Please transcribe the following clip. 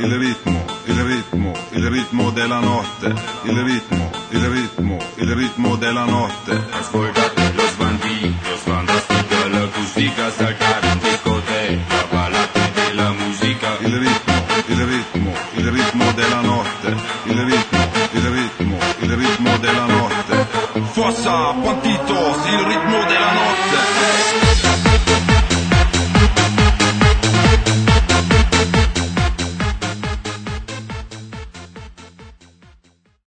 il ritmo della notte, il ritmo della notte. Ascoltate los bandidos, fantastica l'acustica, saltare in discoteca, ballate della musica. Il ritmo della notte, il ritmo della notte. Forza, Pantitos, il ritmo della notte.